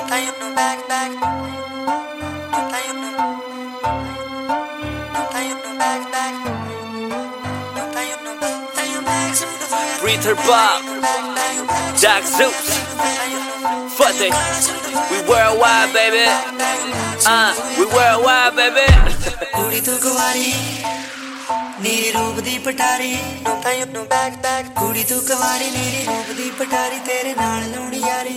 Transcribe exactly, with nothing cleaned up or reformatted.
Breather Bob, Jack Zeus, fuck it. We worldwide, baby. Uh, we worldwide, baby. कुड़ी तू कुवारी नीरी रूप दी पटारी कुड़ी तू कुवारी नीरी रूप दी पटारी तेरे नाल लाउणी यारी